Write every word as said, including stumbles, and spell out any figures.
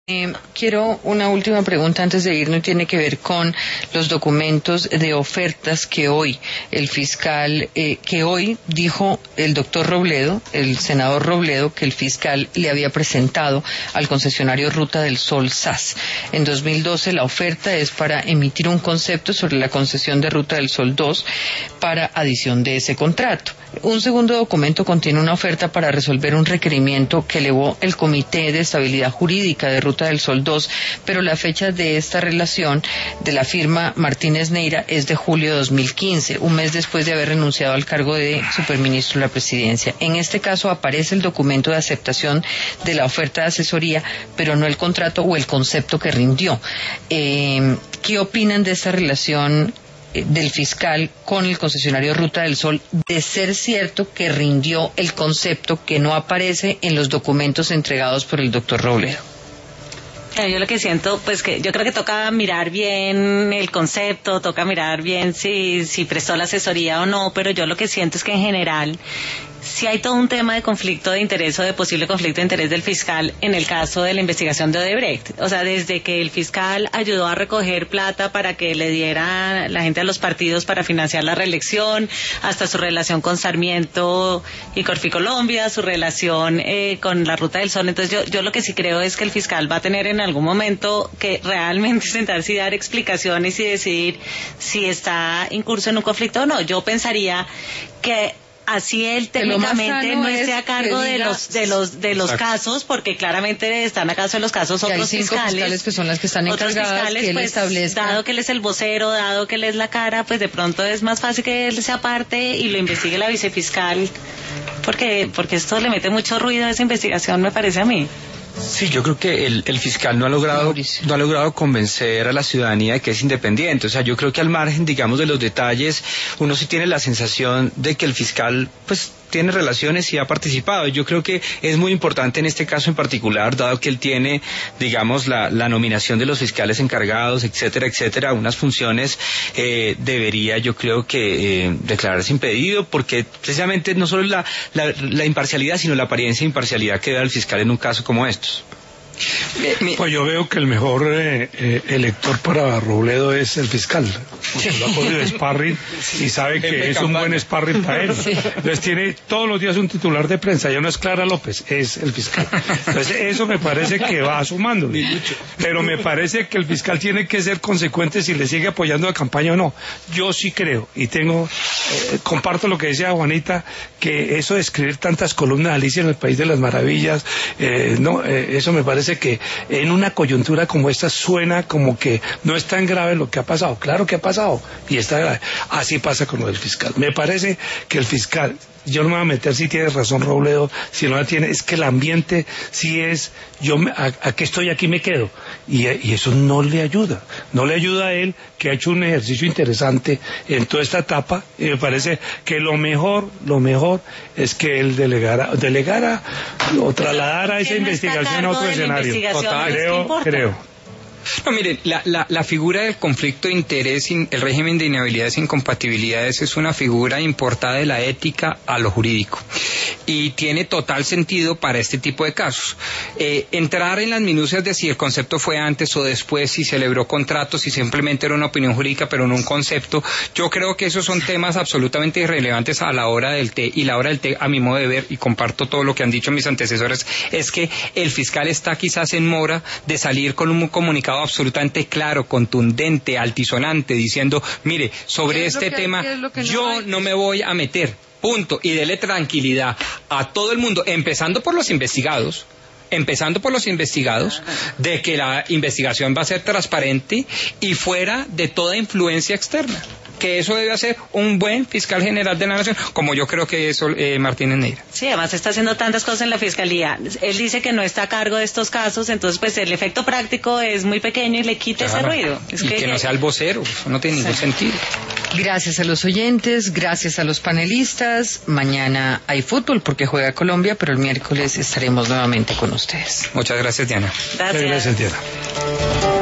Eh, quiero una última pregunta antes de irnos, tiene que ver con los documentos de ofertas que hoy el fiscal, eh, que hoy dijo el doctor Robledo, el senador Robledo, que el fiscal le había presentado al concesionario Ruta del Sol S A S. En dos mil doce la oferta es para emitir un concepto sobre la concesión de Ruta del Sol dos para adición de ese contrato. Un segundo documento contiene una oferta para resolver un requerimiento que elevó el Comité de Estabilidad Jurídica de Ruta del Sol dos, pero la fecha de esta relación de la firma Martínez Neira es de julio de dos mil quince, un mes después de haber renunciado al cargo de superministro de la Presidencia. En este caso aparece el documento de aceptación de la oferta de asesoría, pero no el contrato o el concepto que rindió. Eh, ¿Qué opinan de esta relación del fiscal con el concesionario Ruta del Sol, de ser cierto que rindió el concepto que no aparece en los documentos entregados por el doctor Robledo? Yo lo que siento, pues que yo creo que toca mirar bien el concepto, toca mirar bien si, si prestó la asesoría o no, pero yo lo que siento es que en general si hay todo un tema de conflicto de interés o de posible conflicto de interés del fiscal en el caso de la investigación de Odebrecht. O sea, desde que el fiscal ayudó a recoger plata para que le diera la gente a los partidos para financiar la reelección, hasta su relación con Sarmiento y Corficolombia, su relación eh, con la Ruta del Sol. Entonces yo, yo lo que sí creo es que el fiscal va a tener en algún momento que realmente sentarse y dar explicaciones y decidir si está incurso en un conflicto o no. Yo pensaría que así él técnicamente no esté a cargo de los de los de los Exacto. casos, porque claramente están a cargo de los casos y otros hay cinco fiscales, fiscales que son las que están encargadas, fiscales, que él pues, establezca. Dado que él es el vocero, dado que él es la cara, pues de pronto es más fácil que él se aparte y lo investigue la vicefiscal, porque porque esto le mete mucho ruido a esa investigación, me parece a mí. Sí, yo creo que el, el fiscal no ha logrado Mauricio. no ha logrado convencer a la ciudadanía de que es independiente. O sea, yo creo que al margen, digamos, de los detalles, uno sí tiene la sensación de que el fiscal, pues, tiene relaciones y ha participado. Yo creo que es muy importante en este caso en particular, dado que él tiene, digamos, la, la nominación de los fiscales encargados, etcétera, etcétera, unas funciones, eh, debería, yo creo que, eh, declararse impedido, porque precisamente no solo la, la, la imparcialidad, sino la apariencia de imparcialidad que da el fiscal en un caso como estos. Pues yo veo que el mejor eh, eh, elector para Robledo es el fiscal, porque lo ha cogido de sparring y sabe que es un buen sparring para él. Entonces tiene todos los días un titular de prensa, ya no es Clara López, es el fiscal. Entonces eso me parece que va sumando. Pero me parece que el fiscal tiene que ser consecuente si le sigue apoyando la campaña o no. Yo sí creo, y tengo, eh, comparto lo que decía Juanita, que eso de escribir tantas columnas de Alicia en el País de las Maravillas, eh, no, eh, eso me parece que en una coyuntura como esta suena como que no es tan grave lo que ha pasado. Claro que ha pasado y está grave. Así pasa con lo del fiscal. Me parece que el fiscal, yo no me voy a meter si tiene razón Robledo, si no la tiene, es que el ambiente sí es, yo me, a, a que estoy aquí me quedo, y, y eso no le ayuda, no le ayuda a él, que ha hecho un ejercicio interesante en toda esta etapa, y me parece que lo mejor, lo mejor es que él delegara, delegara o trasladara esa investigación a otro escenario. Total, creo, creo. No, mire, la, la, la figura del conflicto de interés, el régimen de inhabilidades e incompatibilidades es una figura importada de la ética a lo jurídico y tiene total sentido para este tipo de casos. Eh, entrar en las minucias de si el concepto fue antes o después, si celebró contratos, si simplemente era una opinión jurídica pero no un concepto, yo creo que esos son temas absolutamente irrelevantes a la hora del té, y la hora del té, a mi modo de ver, y comparto todo lo que han dicho mis antecesores, es que el fiscal está quizás en mora de salir con un comunicado absolutamente claro, contundente, altisonante, diciendo, mire, sobre este que, tema no yo hay? no me voy a meter, punto, y dele tranquilidad a todo el mundo, empezando por los investigados, empezando por los investigados, de que la investigación va a ser transparente y fuera de toda influencia externa, que eso debe hacer un buen fiscal general de la nación, como yo creo que es eh, Martínez Neira. Sí, además está haciendo tantas cosas en la fiscalía. Él dice que no está a cargo de estos casos, entonces pues el efecto práctico es muy pequeño y le quita claro. ese ruido. Es y que, que no sea el vocero, eso no tiene sí. ningún sentido. Gracias a los oyentes, gracias a los panelistas. Mañana hay fútbol porque juega Colombia, pero el miércoles estaremos nuevamente con ustedes. Muchas gracias, Diana. Gracias, gracias Diana.